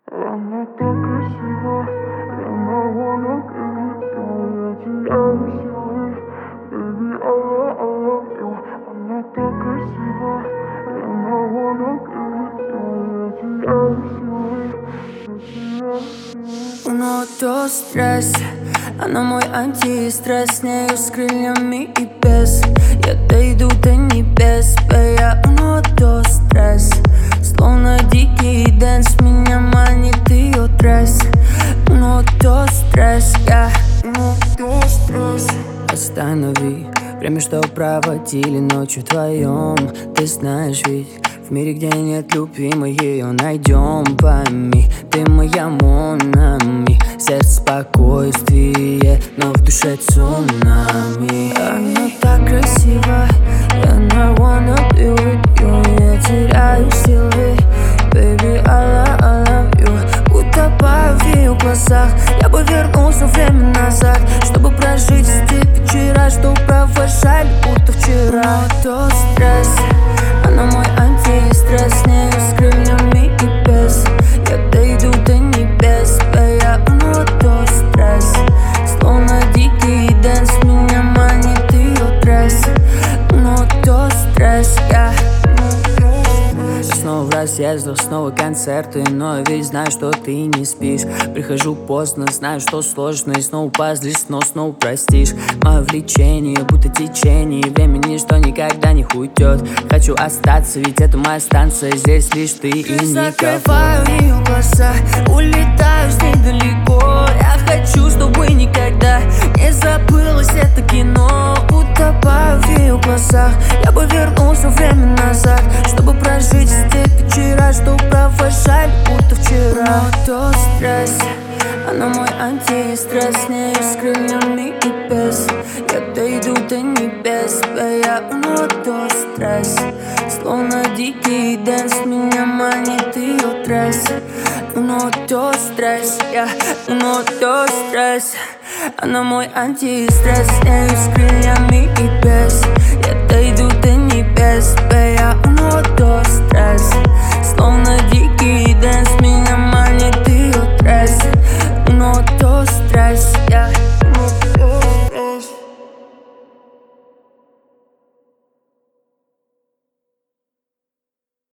Она так красива, она wanna give it, я теряю силы, baby, I love you. Она так красива, она wanna give it, я теряю силы. Но то стресс, она мой антистресс, с нею с крыльями и без. Я дойду до небес, я но то стресс. Словно дикий дэнс, меня манит ее тресс. Но то стресс, Но то стресс. Останови время, что проводили ночью вдвоем. Ты знаешь ведь, в мире, где нет любви, мы ее найдем. Пойми, ты моя Монами. Сердце спокойствие, но в душе цунами. Она так красива, она wanna be with you. Я теряю силы, baby, I love you. Утопаю в ее глазах, я бы вернулся время назад, чтобы прожить все те вечера, что провожали будто вчера. Но то стресс, она мой антистресс, с нею с крыльями и без. Я дойду до небес, я но то стресс. Словно дикий дэнс, меня манит ее тресс. Но то стресс, Снова в разъездах, снова концерты, но я ведь знаю, что ты не спишь. Прихожу поздно, знаю, что сложно, и снова позлишь, но снова простишь. Мое влечение, будто течение, времени, что никогда не уйдет. Хочу остаться, ведь это моя станция, здесь лишь ты и никого. Закрываю ее глаза, улетаю с ней далеко. Я хочу, чтобы никогда не забылось это кино. Утопаю в ее глазах, я бы вернулся время назад, чтобы прожить все те вечера, что провожали будто вчера. Но то стресс, она мой антистресс, с нею с крыльями и без. Я дойду до небес, я но то стресс. Словно дикий дэнс, меня манит ее тресс. Но то стресс, но то стресс. Она мой антистресс, с нею с крыльями и без. Я дойду до небес, я но то стресс. Словно дикий дэнс,